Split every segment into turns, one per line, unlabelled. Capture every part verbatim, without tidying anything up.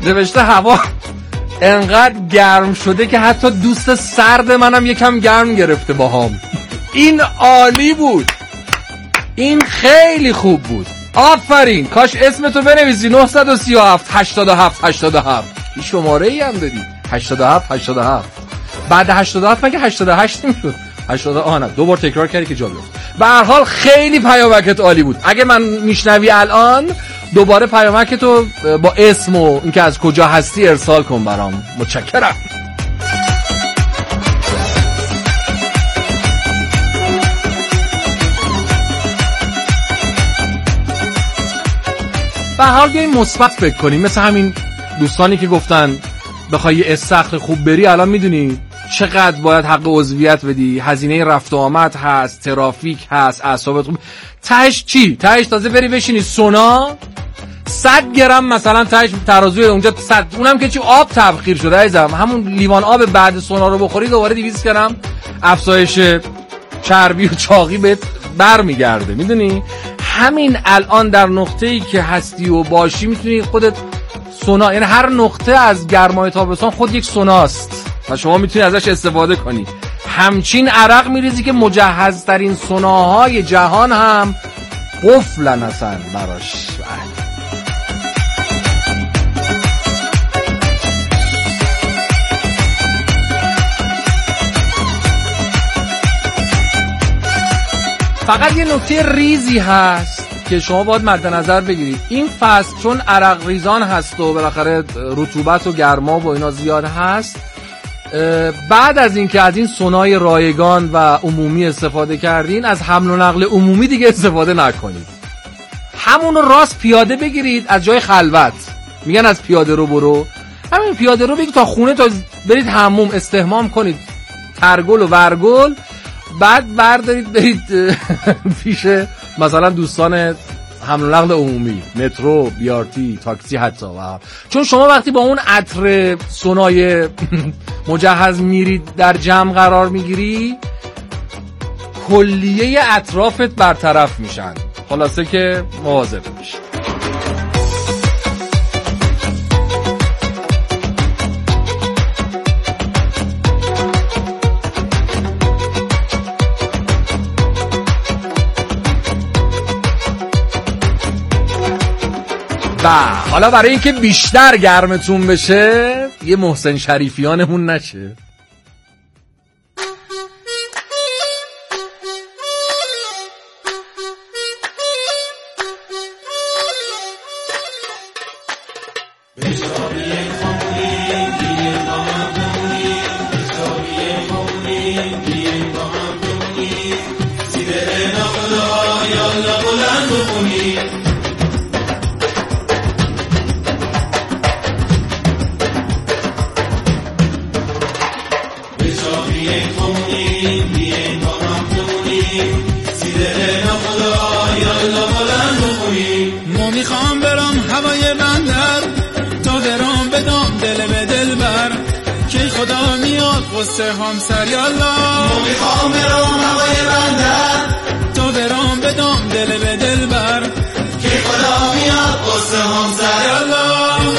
نوشته هوا انقدر گرم شده که حتی دوست سرد منم یکم گرم گرفته باهام. این عالی بود، این خیلی خوب بود، آفرین. کاش اسمتو بنویسی نه سه هفت هشتاد و هفت هشتاد و هفت. این شماره ای هم داری هشتاد و هفت هشتاد و هفت. بعد هشتاد و هفت مگه هشتاد و هشت نمیشد؟ هشتاد آه نه دو بار تکرار کردی که جا بیفت. به هر حال خیلی پیامکت عالی بود. اگه من میشنوی الان دوباره پیامکتو با اسم و اینکه از کجا هستی ارسال کن برام. متشکرم. به هر حال بیایم مثبت فکر کنیم، مثل همین دوستانی که گفتن بخوای استخر خوب بری الان میدونی چقدر باید حق عضویت بدی، هزینه رفت و آمد هست، ترافیک هست، اعصابت خوب. تهش چی؟ تهش تازه بری بشینی سونا صد گرم مثلا تهش ترازوی اونجا صد، اونم که چی آب تبخیر شده عزیزم، همون لیوان آب بعد سونا رو بخوری دوباره دویست گرم افزایش چربی و چاقی بهت برمیگرده. میدونی همین الان در نقطه‌ای که هستی و باشی میتونی خودت سونا، یعنی هر نقطه از گرمای تابستان خود یک سوناست و شما میتونی ازش استفاده کنی. همچین عرق میریزی که مجهزترین سوناهای جهان هم قفلن اصلا براش. فقط یه نکته ریزی هست که شما باید مد نظر بگیرید. این فصل چون عرق ریزان هست و بالاخره رطوبت و گرما و اینا زیاد هست، بعد از این که از این سونای رایگان و عمومی استفاده کردین، از حمل و نقل عمومی دیگه استفاده نکنید. همونو راست پیاده بگیرید از جای خلوت. میگن از پیاده رو برو، همین پیاده رو بگید تا خونه، تا برید حموم استحمام کنید ترگل و ورگل، بعد بردارید برید پیش مثلا دوستان حمل و نقل عمومی، مترو، بیارتی، تاکسی حتی. و چون شما وقتی با اون عطر سونای مجهز میرید در جمع قرار میگیری، کلیه اطرافت برطرف میشن. خلاصه که مواظب باش. حالا برای اینکه بیشتر گرمتون بشه یه محسن شریفیانمون نشه.
قصه هم سر یالله مو میخوام برام هوای بندر تو برام بدم دل به دل بر که خدا میاد قصه هم سر یالله.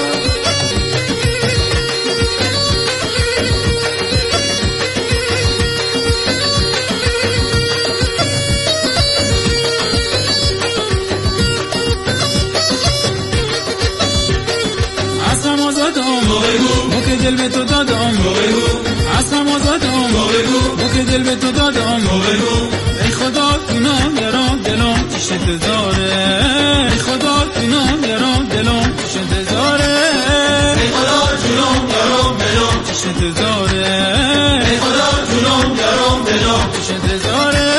اصلا آزادم مو که دل به تو دادم، اصلا آزادم مو که دل به تو دادم. ای خدا جونم یارم دلم پیش انتظاره، ای خدا جونم یارم دلم پیش انتظاره، ای خدا جونم یارم دلم پیش انتظاره، ای خدا جونم یارم دلم پیش انتظاره.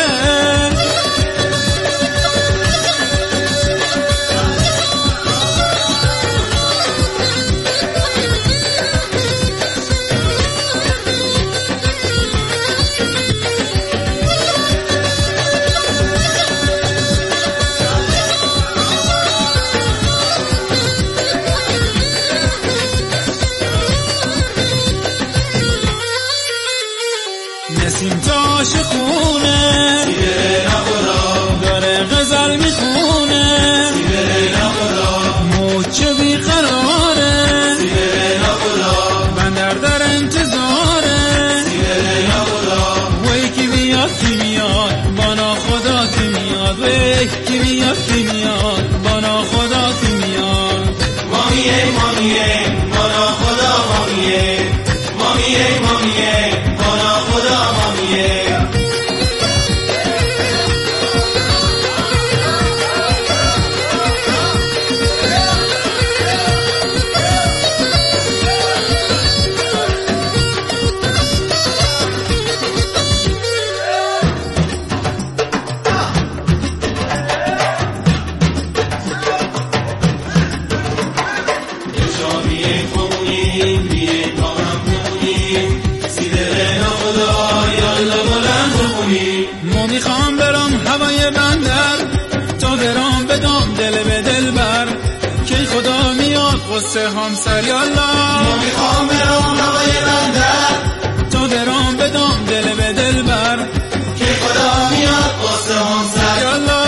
مامیه مامیه بالا خدا مامیه مامیه مامیه بالا خدا مامیه ما میخوام برام هوای بندر تا برام بدم دل به دل بر که خدا میاد قصه همسر یالله ما میخوام برام هوای بندر تا برام بدم دل به دل بر که خدا میاد قصه همسر یالله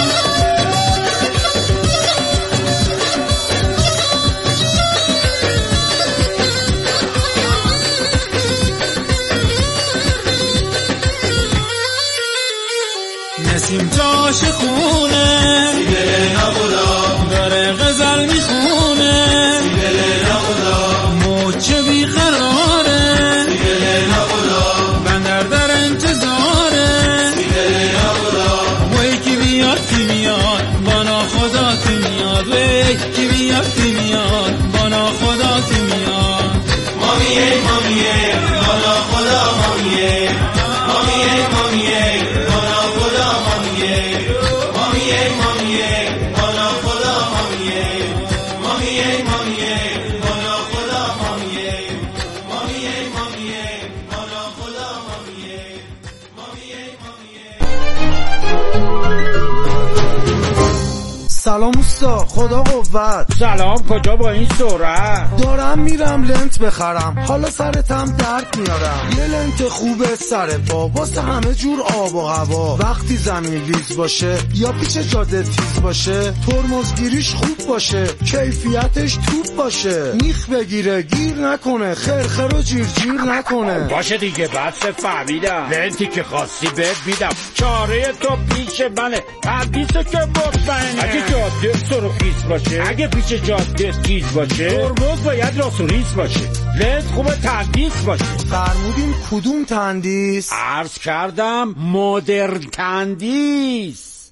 نسیم جاش خونه سیبل نبودا داره غزل میخونه سیبل نبودا موچه بیقراره سیبل نبودا بندر در انتظاره سیبل نبودا وی کی بیاد کی میاد بانا خدا کی میاد وی کی بیاد کی میاد بانا خدا کی میاد مامیه مامیه بانا خدا مامیه مامیه مامیه بانا خدا مامیه مامیه مامیه بانا خدا مامیه مامیه مامیه بانا خدا مامیه مامیه مامیه بانا خدا مامیه مامیه مامیه.
سلام اوستا، خدا قوت.
سلام، کجا با این سرعت؟
دارم میرم لنت بخرم، حالا سرتم درد میارم. یه لنت خوبه سر پا واسه همه جور آب و هوا. وقتی زمین لیز باشه یا پیچ جاده تیز باشه، ترمزگیریش خوب باشه، کیفیتش توپ باشه، میخ بگیره گیر نکنه، خرخر و جیر جیر نکنه.
باشه دیگه، بس فهمیدم. لنتی که خواستی بهت میدم، چاره تو پیش منه، حدیثه که مطمئنه. اگه جاده سرخیز باشه، اگه پیچ جاده تیز باشه، ترمز باید راست و ریز باشه، لنت خوبه تندیس باشه.
فرمودین کدوم تندیس؟
عرض کردم مدرن تندیس.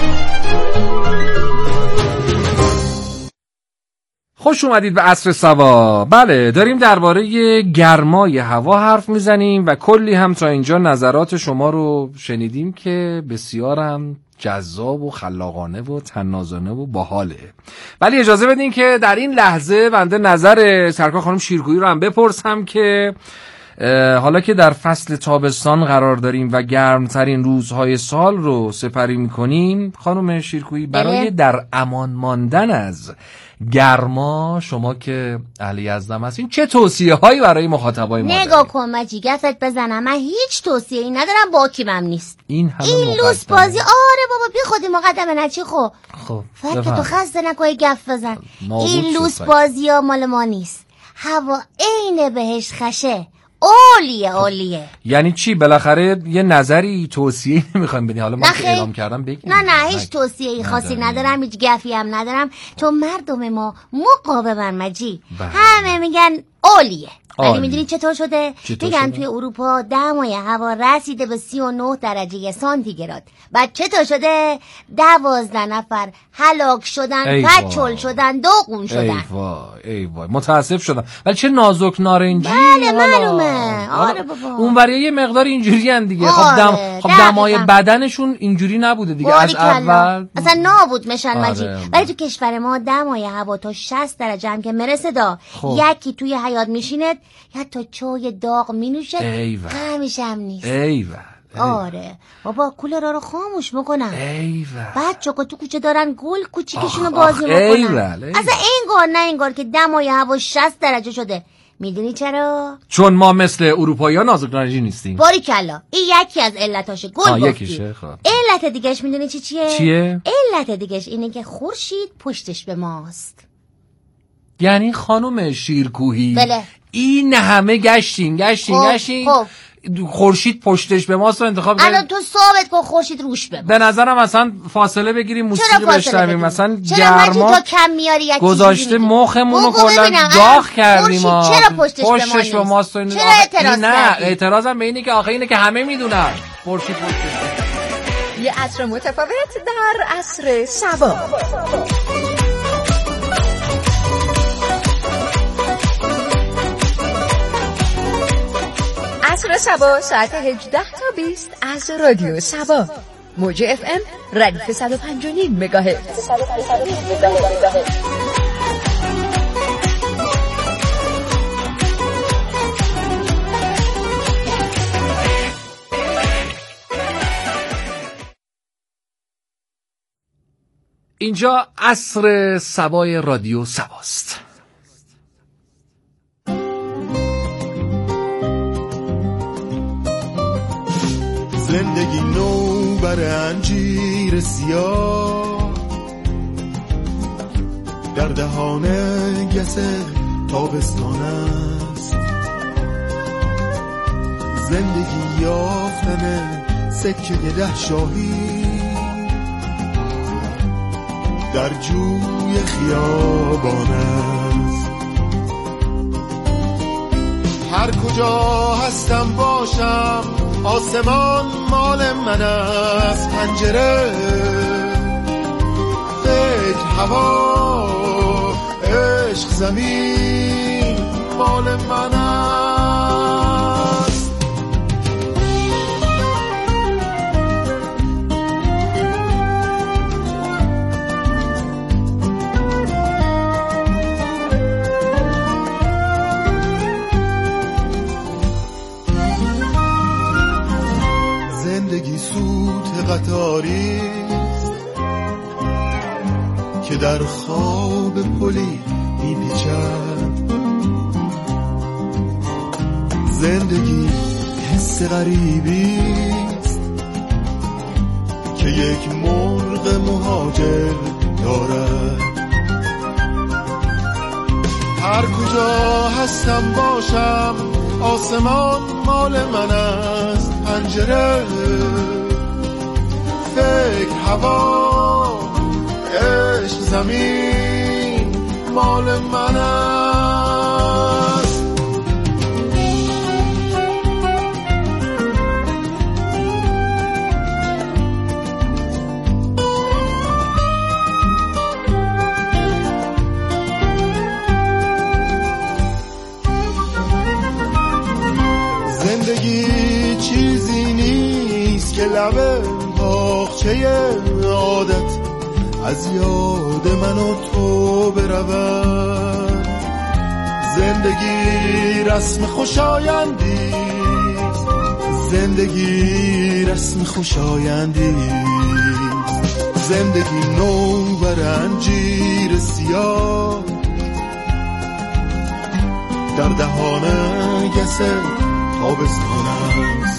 خوش اومدید به عصر سوا. بله، داریم درباره گرمای هوا حرف میزنیم و کلی هم تا اینجا نظرات شما رو شنیدیم که بسیار هم جذاب و خلاقانه و طنازانه و باحاله. ولی اجازه بدین که در این لحظه بنده نظر سرکار خانم شیرکویی رو هم بپرسم که حالا که در فصل تابستان قرار داریم و گرمترین روزهای سال رو سپری میکنیم، خانم شیرکویی برای در امان ماندن از گرما، شما که اهل یزدم هستین، چه توصیه هایی برای مخاطبای ما دارید؟
نگاه کن مجیگفت بزنم، من هیچ توصیه ای ندارم، باکیمم نیست.
این همه
این لوس بازی. آره بابا، بی خودی مقدمه نچی خو
خب
فکر تو خسته نکنی گف بزن. این لوس
شد
بازی ها مال ما نیست. هوا عین بهش خشه، اولیه اولیه.
یعنی چی؟ بالاخره یه نظری توصیه نمیخوایم بدین؟ حالا ما که اعلام کردم بگیم.
نه نه هیچ توصیه ای خاصی ندارم، هیچ گفی هم ندارم، چون مردم ما مقاومن مجی. همه میگن اولیه. ولی میدونی چطور شده؟ میگن توی اروپا دمای هوا رسیده به سی و نه درجه سانتیگراد. بعد چطور شده؟ دوازده نفر هلاک شدن، کچل شدن، دوغون شدن.
ای وای ای وای، متاسف شدم. ولی چه نازک نارنجی.
بله معلومه. آره بابا،
اونوری یه مقدار اینجوری ان دیگه.
آره.
خب دم خب دمای بدنشون اینجوری نبوده دیگه از اول.
اصلا نابود میشن
آره.
مجی. ولی تو کشور ما دمای هوا تا شصت درجه هم که مرسه دا خب. یکی توی حیاط میشینه یا تا چای داغ مینوشه، غمش هم نیست.
ایوه.
آره بابا، کولرها رو خاموش میکنن.
ایوه.
بچه‌ها تو کوچه دارن گل کوچیکشونو بازی میکنن. اصلا انگار نه انگار که دمای هوا شصت درجه شده. میدونی چرا؟
چون ما مثل اروپایی‌ها نازک نارنجی نیستیم.
باریکلا، این یکی از علتاشه. گل گفتی.
یکیشه. خب
علت دیگهش میدونی چی چیه؟
چیه؟
علت دیگهش اینه که خورشید پشتش به ماست.
یعنی خانم شیرکویی،
بله.
این همه گشتین گشتین
خب.
گشتین
خب.
خورشید پشتش به ماست رو انتخاب
کنیم. الان تو ثابت کن خورشید روش به ماست.
به نظرم مثلا فاصله بگیریم موسیقی بشنویم، مثلا
گرما کم میاری
گذاشته مخمون رو کلا داغ کردیم.
چرا پشتش,
پشتش به ماست؟
چرا اعتراض
نه اعتراضم به اینه که آخه اینه که همه میدونن خورشید پشتش.
یه عصر متفاوت در عصر صبا. عصر صبا ساعت هجده تا بیست از رادیو صبا، موج اف ام ردیف صد و پنج و نیم مگاهرتز.
اینجا عصر صبای رادیو صباست.
زندگی نو بر انجیر سیاه، در دهان گس تابستان است. زندگی یافتن سکه ده شاهی در جوی خیابان است. هر کجا هستم باشم آسمان مال من است. پنجره فکر هوا عشق زمین مال من است. زندگی سوت قطاری که در خواب پلی میپیچد. زندگی حس غریبی است که یک مرغ مهاجر دارد. هر کجا هستم باشم آسمان مال من است. پنجره فکر هوا عشق زمین مال من است. زندگی چیزی نیست که لبه باغچه عادت از یاد من و تو برود. زندگی رسم خوشایندی، زندگی رسم خوشایندی. زندگی نو بر انجیر سیاه، در دهان گس تابستان است.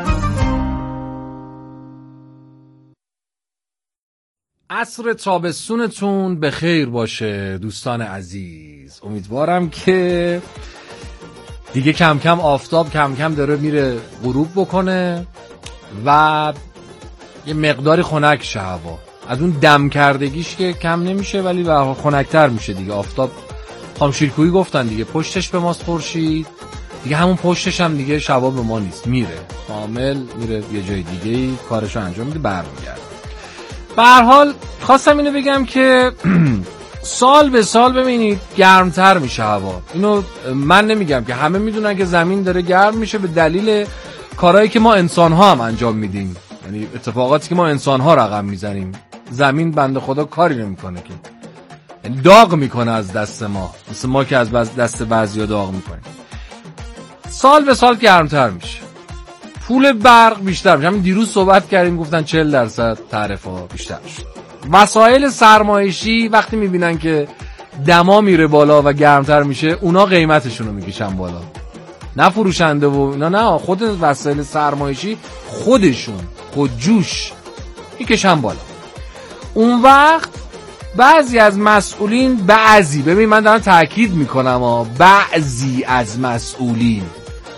عصر تابستونتون به خیر باشه دوستان عزیز. امیدوارم که دیگه کم کم آفتاب کم کم داره میره غروب بکنه و یه مقداری خنک شه هوا. از اون دم کردگیش که کم نمیشه ولی به هر حال خنک‌تر میشه دیگه. آفتاب خانم شیرکویی گفتن دیگه پشتش به ماست خورشید، دیگه همون پشتش هم دیگه شبا به ما نیست، میره کامل میره یه جای دیگه ای کارشو انجام میده برمیگرده. به هر حال خواستم اینو بگم که سال به سال ببینید گرمتر میشه هوا. اینو من نمیگم که همه میدونن که زمین داره گرم میشه به دلیل کارهایی که ما انسان ها هم انجام میدیم، یعنی اتفاقاتی که ما انسان ها رقم میزنیم. زمین بنده خدا کاری نمیکنه که، یعنی داغ میکنه از دست ما، مثل ما که از دست بعضیا داغ میکنیم. سال به سال گرمتر میشه، پول برق بیشتر میشه. همین دیروز صحبت کردیم گفتن چهل درصد تعرفه ها بیشتر شد. وسایل سرمایشی وقتی میبینن که دما میره بالا و گرمتر میشه اونا قیمتشون رو میکشن بالا، نه فروشنده و اینا، نه خود وسایل سرمایشی خودشون خودجوش میکشن بالا. اون وقت بعضی از مسئولین، بعضی، ببین من دارم تاکید میکنم ها، بعضی از مسئولین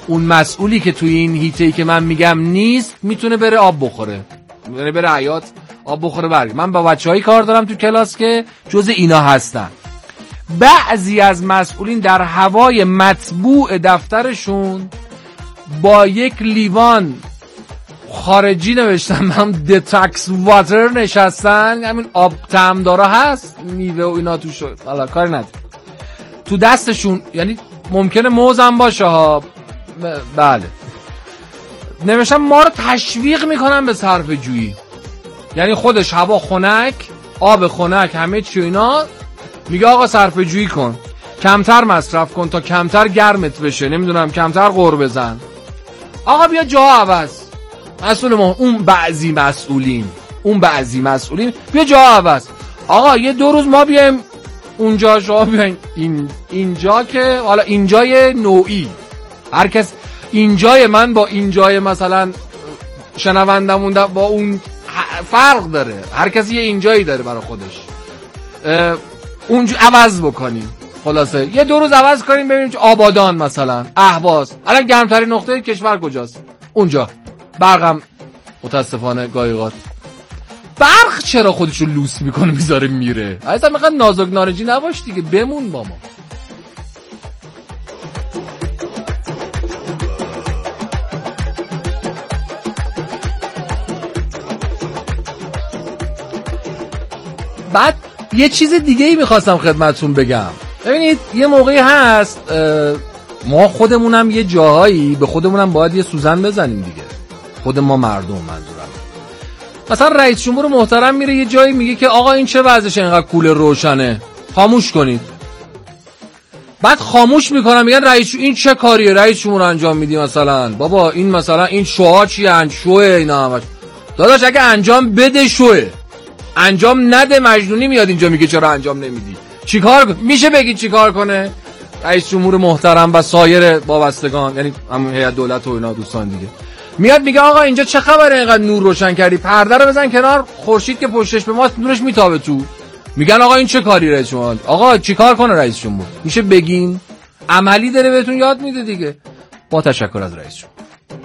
اون مسئولی که توی این هیته‌ای که من میگم نیست میتونه بره آب بخوره، میتونه بره حیاط آب بخوره برگ. من با بچه‌هایی کار دارم تو کلاس که جز اینا هستن. بعضی از مسئولین در هوای مطبوع دفترشون با یک لیوان خارجی نوشتم هم دتاکس واتر نشستن، همین آب طعمدارا هست میوه و اینا تو شد، حالا کاری نداره، تو دستشون، یعنی ممکنه موزم باشه ها، بله، نوشتم ما رو تشویق میکنن به صرفه جویی. یعنی خودش هوا خنک، آب خنک، همه چی اینا، میگه آقا صرفه جویی کن، کمتر مصرف کن تا کمتر گرمت بشه، نمیدونم کمتر غر بزن. آقا بیا جا عوض. مسئول ما اون بعضی مسئولین اون بعضی مسئولین بیا جا عوض. آقا یه دو روز ما بیایم اونجا، شما بیاین این اینجا، که حالا اینجای نوعی، هر کس اینجای من با اینجای مثلا شنوندمون با اون فرق داره، هر کسی یه اینجایی داره برای خودش، اونجا عوض بکنیم. خلاصه یه دو روز عوض کنیم، ببینیم چه آبادان مثلا، اهواز، الان گرمترین نقطه کشور کجاست؟ اونجا. برقم متاسفانه گایقات برق چرا خودشو لوس میکنه میذاره میره؟ اصلا میخواد نازک نارنجی نباش دیگه، بمون با ما. بعد یه چیز دیگه ای میخواستم خدمتتون بگم. ببینید یه موقعی هست ما خودمونم یه جاهایی به خودمونم باید یه سوزن بزنیم دیگه، خود ما مردم منظورم. مثلا رئیس جمهور محترم میره یه جایی میگه که آقا این چه وضعشه اینقدر کوله روشنه، خاموش کنید. بعد خاموش میکنن، میگن رئیس این چه کاریه رئیس جمهور انجام میدی؟ مثلا بابا این مثلا این شوها چیه؟ ان شوه اینا همش. داداش اگه انجام بده شوه، انجام نده مجنونی میاد اینجا میگه چرا انجام نمیدی. چیکار میشه بگی چیکار کنه رئیس جمهور محترم و سایر وابستگان، یعنی همون هیئت دولت و اینا دوستان دیگه، میاد میگه آقا اینجا چه خبره اینقدر نور روشن کردی؟ پرده رو بزن کنار، خورشید که پشتش به ماست نورش میتابه تو. میگن آقا این چه کاری رئیس جمهور؟ آقا چیکار کنه رئیس جمهور؟ میشه بگین؟ عملی داره بهتون یاد میده دیگه. با تشکر از رئیس جمهور.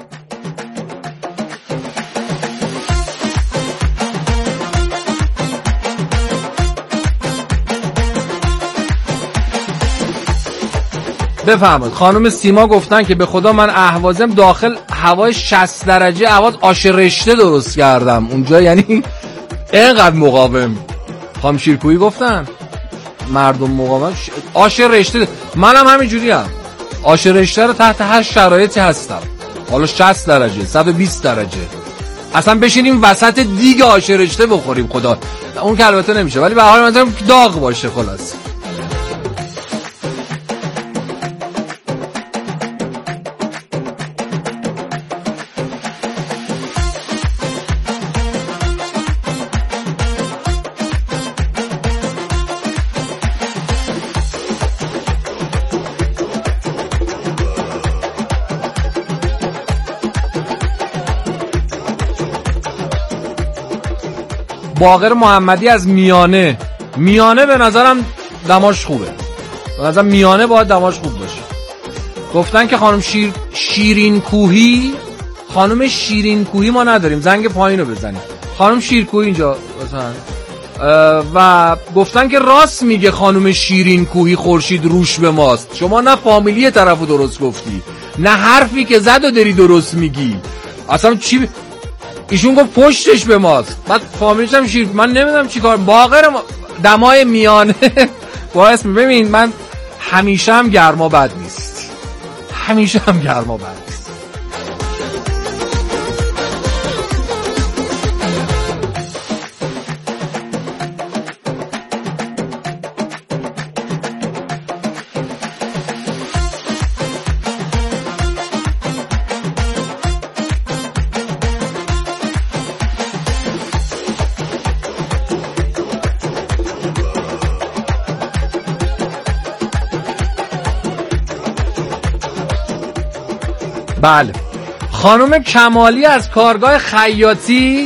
بفهمید خانم سیما گفتن که به خدا من اهوازم داخل هوای شصت درجه هوا آش رشته درست کردم اونجا، یعنی اینقدر مقاوم. خانم شیرکویی گفتن مردم مقاوم ش... آش رشته، منم همینجوری هم آش رشته رو تحت هر شرایطی هستم، حالا شصت درجه صد و بیست درجه اصلا بشینیم وسط دیگ آش رشته بخوریم خدا، اون که البته نمیشه، ولی به هر حال مثلا داغ باشه. خلاص باقر محمدی از میانه، میانه به نظرم دماش خوبه، به نظرم میانه باید دماش خوب باشه. گفتن که خانم شیر... شیرین کوهی، خانم شیرین کوهی ما نداریم، زنگ پایین رو بزنیم. خانم شیرکوهی اینجا مثلا، و گفتن که راست میگه خانم شیرین کوهی خورشید روش به ماست. شما نه فامیلی طرفو درست گفتی، نه حرفی که زد و داری درست میگی. اصلا چی ب... ایشون گفت پشتش به ماست، بعد فامیلیش هم شیر، من نمیدونم چی کار. باقر ما... دمای میانه باعث می ببین من همیشه هم گرما بد نیست، همیشه هم گرما بد نیست. بله، خانم کمالی از کارگاه خیاطی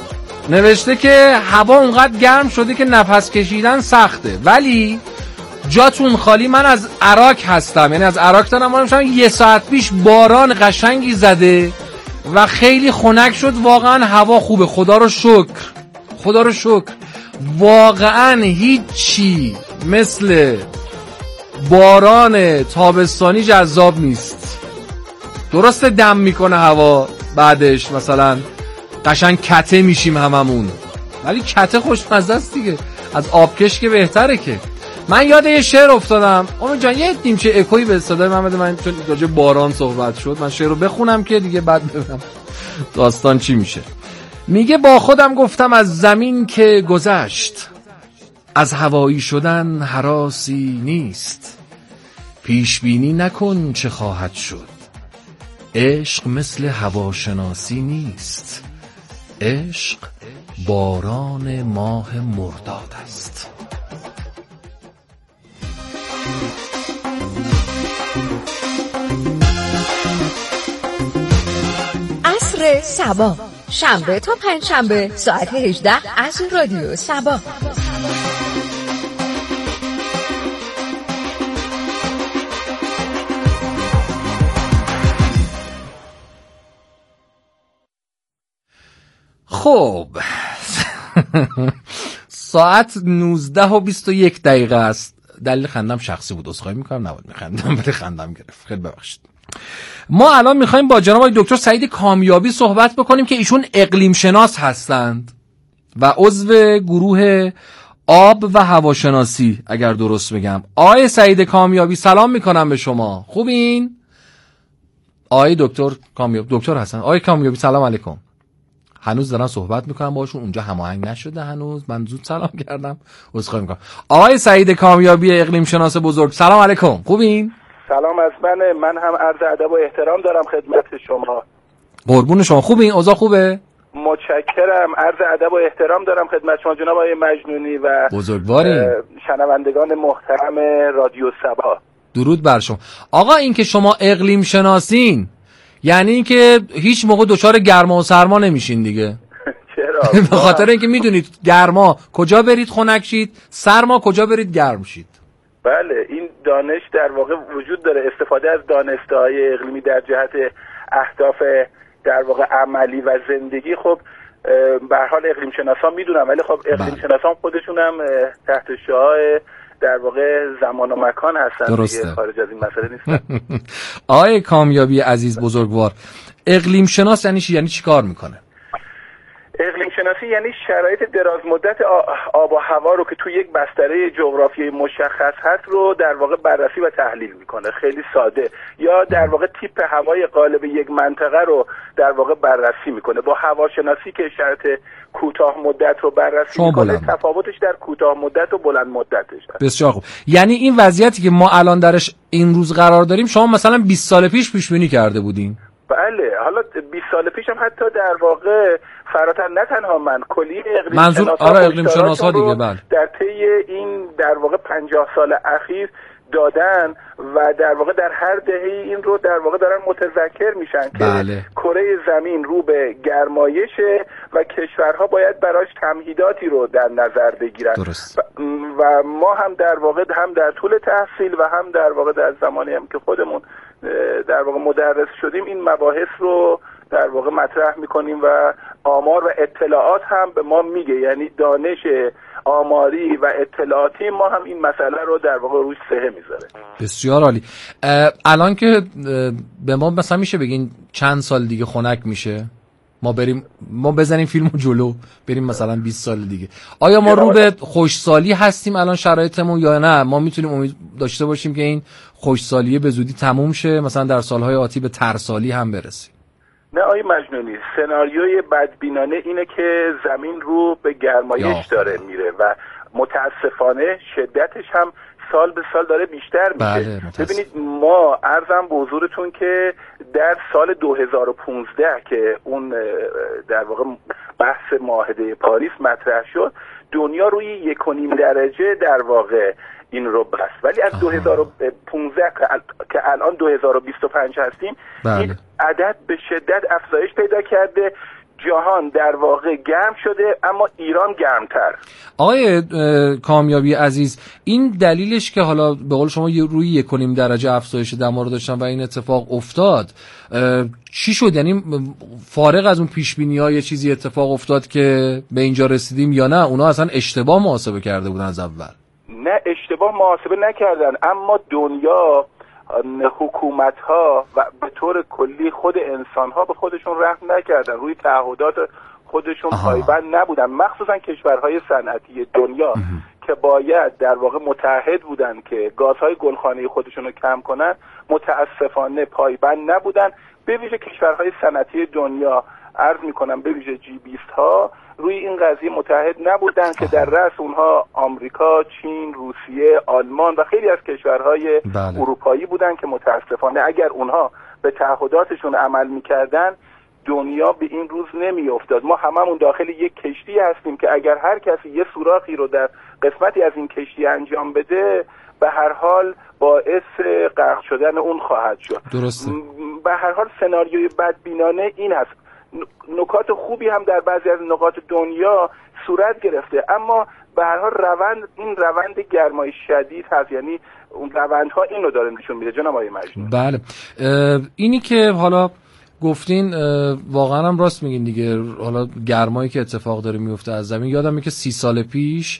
نوشته که هوا اونقدر گرم شده که نفس کشیدن سخته، ولی جاتون خالی. من از عراق هستم، یعنی از عراق دارم. ما میشم یه ساعت پیش باران قشنگی زده و خیلی خنک شد. واقعا هوا خوبه، خدا رو شکر، خدا رو شکر. واقعا هیچی مثل باران تابستانی جذاب نیست. درسته دم میکنه هوا، بعدش مثلا قشنگ کته میشیم هممون، ولی کته خوشمزه است دیگه، از آبکش که بهتره. که من یاد یه شعر افتادم. امید جان یه نیمچه اکوی به صدای من بده، من چون راجع باران صحبت شد من شعر رو بخونم که دیگه بعد ببینم داستان چی میشه. میگه با خودم گفتم از زمین که گذشت، از هوایی شدن هراسی نیست. پیش بینی نکن چه خواهد شد، عشق مثل هواشناسی نیست. عشق باران ماه مرداد است.
عصر صبا، شنبه تا پنجشنبه ساعت هجده از رادیو صبا.
خب ساعت نوزده و بیست و یک دقیقه است. دلیل خندم شخصی بود، عذرخواهی میکنم، نباید میخندم ولی خندم گرفت، خیلی ببخشید. ما الان میخوایم با جناب آقای دکتر سعید کامیابی صحبت بکنیم که ایشون اقلیم شناس هستند و عضو گروه آب و هواشناسی اگر درست بگم. آقای سعید کامیابی سلام میکنم به شما، خوبین؟ آقای دکتر کامیابی دکتر هستن. آقای کامیابی سلام علیکم. هنوز دارم صحبت میکنم باشون، اونجا هماهنگ نشده هنوز، من زود سلام کردم، عذرخواهی میکنم. آقای سعید کامیابی اقلیم شناس بزرگ سلام علیکم، خوبین؟
سلام از من من هم عرض ادب و احترام دارم خدمت شما.
قربون شما، خوبین؟ اوضاع خوبه؟
متشکرم. عرض ادب و احترام دارم خدمت شما جناب آقای مجنونی و
بزرگوارین
شنوندگان محترم رادیو صبا.
درود بر شما. آقا این که شما اقلیم شناسین یعنی این که هیچ موقع دچار گرما و سرما نمیشین دیگه.
چرا؟
به خاطر اینکه میدونید گرما کجا برید خنک شید، سرما کجا برید گرم شید.
بله، این دانش در واقع وجود داره. استفاده از دانسته‌های اقلیمی در جهت اهداف در واقع عملی و زندگی. خب به هر حال اقلیم شناسا میدونم، ولی خب اقلیم شناسا خودشون هم تحت شعاع در واقع زمان و مکان هستن.
درسته.
خارج از این مسئله نیستن.
آقای کامیابی عزیز بزرگوار، اقلیم شناس یعنی چی؟ یعنی چی کار میکنه؟
اقلیم شناسی یعنی شرایط دراز مدت آب و هوا رو که توی یک بستره جغرافیایی مشخص هست رو در واقع بررسی و تحلیل میکنه. خیلی ساده. یا در واقع تیپ هوای غالب یک منطقه رو در واقع بررسی میکنه. با هواشناسی که شرایط کوتاه مدت رو بررسی میکنه، تفاوتش در کوتاه مدت و بلند مدتش هست.
بسیار خوب. یعنی این وضعیتی که ما الان درش این روز قرار داریم شما مثلا بیست سال پیش پیش بینی کرده بودین؟
بله، حالا بیست سال پیشم حتی در واقع فراتر نه تنها من، کلی اقلیم
منظور آره اقلیم شناسا دیگه بله
در طی این در واقع پنجاه سال اخیر دادن و در واقع در هر دهه این رو در واقع دارن متذکر میشن
بله.
که کره زمین رو به گرمایشه و کشورها باید براش تمهیداتی رو در نظر بگیرن.
درست.
و, و ما هم در واقع هم در طول تحصیل و هم در واقع در زمانی هم که خودمون در واقع مدرس شدیم این مباحث رو در واقع مطرح میکنیم و آمار و اطلاعات هم به ما میگه. یعنی دانش آماری و اطلاعاتی ما هم این مسئله رو در واقع روش سهه میذاره.
بسیار عالی. الان که به ما مثلا میشه بگین چند سال دیگه خنک میشه؟ ما بریم ما بزنیم فیلمو جلو بریم مثلا بیست سال دیگه، آیا ما رو به خوشسالی هستیم الان شرایطمون یا نه؟ ما میتونیم امید داشته باشیم که این خوشسالیه به زودی تموم شه، مثلا در سالهای آتی به ترسالی هم برسیم؟
نه آقای مجنونی، سناریوی بدبینانه اینه که زمین رو به گرمایش داره میره و متاسفانه شدتش هم سال به سال داره بیشتر میشه.
بله،
ببینید ما عرضم به حضورتون که در سال دو هزار و پانزده که اون در واقع بحث معاهده پاریس مطرح شد، دنیا روی یک و نیم درجه در واقع این رو بست، ولی از آها. دو هزار و پانزده که الان دو هزار و بیست و پنج هستیم، بله. این عدد به شدت افزایش پیدا کرده. جهان در واقع گرم شده اما ایران گرمتر.
آقای کامیابی عزیز، این دلیلش که حالا به قول شما روی یک و نیم درجه افزایش دما رو داشتن و این اتفاق افتاد چی شد؟ یعنی فارغ از اون پیش بینی ها یه چیزی اتفاق افتاد که به اینجا رسیدیم یا نه اونا اصلا اشتباه محاسبه کرده بودن از اول؟
نه اشتباه محاسبه نکردن، اما دنیا، حکومت ها و به طور کلی خود انسان ها به خودشون رحم نکردن، روی تعهدات خودشون پایبند نبودن، مخصوصا کشورهای صنعتی دنیا اه. که باید در واقع متحد بودن که گازهای گلخانه‌ای خودشون رو کم کنن، متاسفانه پایبند نبودن. به ویژه کشورهای صنعتی دنیا، عرض میکنم به ویژه جی بیست ها، روی این قضیه متحد نبودن که در رأس اونها آمریکا، چین، روسیه، آلمان و خیلی از کشورهای بله. اروپایی بودن که متاسفانه اگر اونها به تعهداتشون عمل میکردن دنیا به این روز نمی افتاد. ما هممون داخل یک کشتی هستیم که اگر هر کسی یه سوراخی رو در قسمتی از این کشتی انجام بده به هر حال باعث غرق شدن اون خواهد شد.
درسته.
به هر حال سناریوی بدبینانه این هست. نکات خوبی هم در بعضی از نقاط دنیا صورت گرفته، اما به هر حال روند این روند گرمای شدید هست، یعنی اون روندها اینو داره نشون میده جناب آقای مجنون.
بله اینی که حالا گفتین واقعا هم راست میگین دیگه، حالا گرمایی که اتفاق داره میفته از زمین. یادمه که سی سال پیش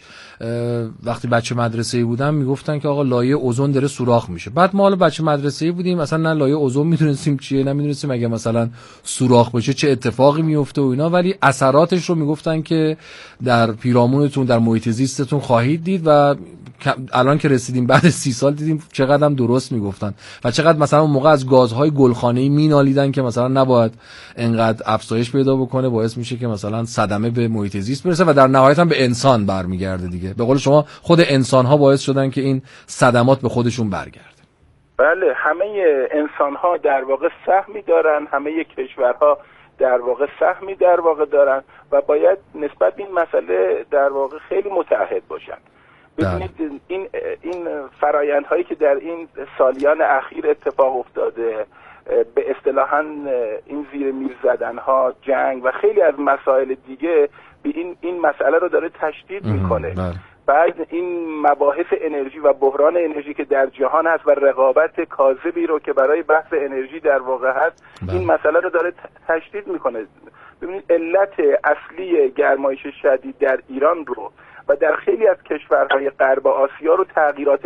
وقتی بچه مدرسه‌ای بودم میگفتن که آقا لایه اوزون داره سوراخ میشه. بعد ما حالا بچه مدرسه‌ای بودیم اصلا نه لایه اوزون میدونستیم چیه، نه میدونستیم اگه مثلا سوراخ بشه چه اتفاقی میفته و اینا، ولی اثراتش رو میگفتن که در پیرامونتون، در محیط زیستتون خواهید دید و الان که رسیدیم بعد سی سال دیدیم چقدر هم درست میگفتن و چقدر مثلا اون موقع از گازهای گلخانه‌ای مینالیدن که مثلا نباید انقدر افزایش پیدا بکنه، باعث میشه که مثلا صدمه به محیط زیست برسه و در نهایت هم به انسان برمیگرده دیگه. به قول شما خود انسان‌ها باعث شدن که این صدمات به خودشون برگرده.
بله، همه انسان‌ها در واقع سهمی دارن، همه کشورها در واقع سهمی در واقع دارن و باید نسبت به این مسئله در واقع خیلی متعهد باشن. ببینید این این فرآیندهایی که در این سالیان اخیر اتفاق افتاده، به اصطلاحاً این زیر میز زدن‌ها، جنگ و خیلی از مسائل دیگه به این این مسئله رو داره تشدید میکنه. بعد این مباحث انرژی و بحران انرژی که در جهان هست و رقابت کاذبی رو که برای بحث انرژی در واقع هست، این مسئله رو داره تشدید میکنه. ببینید علت اصلی گرمایش شدید در ایران رو و در خیلی از کشورهای غرب آسیا رو تغییرات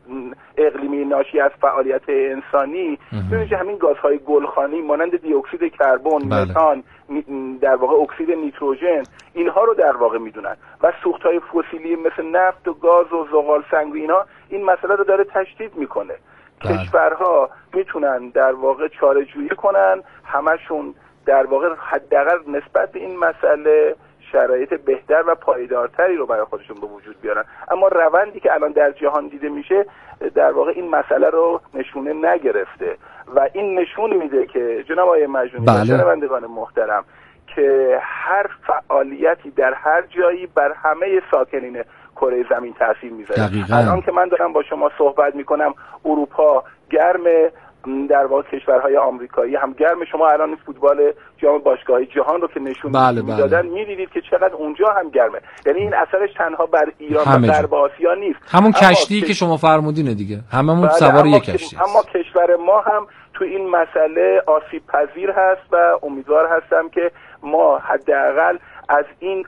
اقلیمی ناشی از فعالیت انسانی، ببینید همین گازهای گلخانی مانند دی اکسید کربن، متان، در واقع اکسید نیتروژن، اینها رو در واقع میدونن و سوختهای فسیلی مثل نفت و گاز و زغال سنگ و اینا این مسئله رو داره تشدید میکنه. بله. کشورها میتونن در واقع چاره جویی کنن، همشون در واقع حداقل نسبت به این مسئله شرایط بهتر و پایدارتری رو برای خودشون به وجود بیارن. اما روندی که الان در جهان دیده میشه در واقع این مسئله رو نشونه نگرفته و این نشون میده که جناب آقای مجنونی و شنوندگان محترم که هر فعالیتی در هر جایی بر همه ساکنین کره زمین تاثیر میذاره. الان که من دارم با شما صحبت میکنم اروپا گرمه، در واقع کشورهای آمریکایی هم گرم. شما الان فوتبال جام باشگاهی جهان رو که نشون بله میدادن بله. میدیدید که چقدر اونجا هم گرمه. یعنی این اثرش تنها بر ایران و غرب آسیا نیست،
همون کشتی که شما فرمودینه دیگه، هممون بله سوار یک کشتی.
اما کشور ما هم تو این مسئله آسیب پذیر هست و امیدوار هستم که ما حداقل از این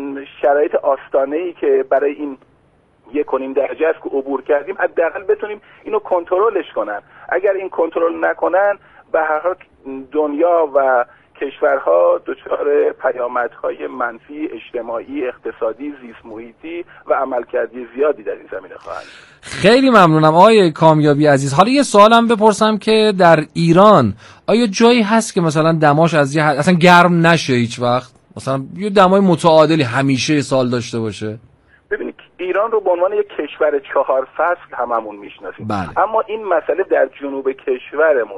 شرایط آستانه‌ای که برای این یک و نیم درجه است که عبور کردیم حداقل بتونیم اینو کنترلش کنن. اگر این کنترل نکنن به هر حال دنیا و کشورها دچار پیامدهای منفی اجتماعی، اقتصادی، زیست محیطی و عملکردی زیادی در این زمینه خواهند.
خیلی ممنونم آقای کامیابی عزیز. حالا یه سوالم بپرسم که در ایران آیا جایی هست که مثلا دماش از یه اصلا گرم نشه هیچ وقت، مثلا یه دمای متعادلی همیشه سال داشته باشه؟
ببینید ایران رو به عنوان یک کشور چهار فصل هممون میشناسیم،
بله.
اما این مسئله در جنوب کشورمون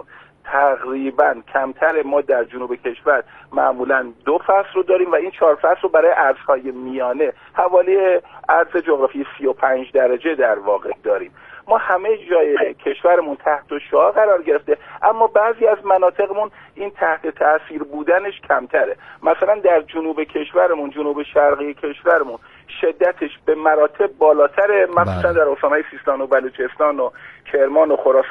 تقریبا کمتر. ما در جنوب کشور معمولا دو فصل رو داریم و این چهار فصل رو برای ارزهای میانه حوالی ارز جغرافی سی و پنج درجه در واقع داریم. ما همه جای کشورمون تحت شعاع قرار گرفته، اما بعضی از مناطقمون این تحت تاثیر بودنش کمتره. مثلا در جنوب کشورمون، جنوب شرقی کشورمون شدتش به مراتب بالاتره، مثلا در استان‌های سیستان و بلوچستان و کرمان و خراسان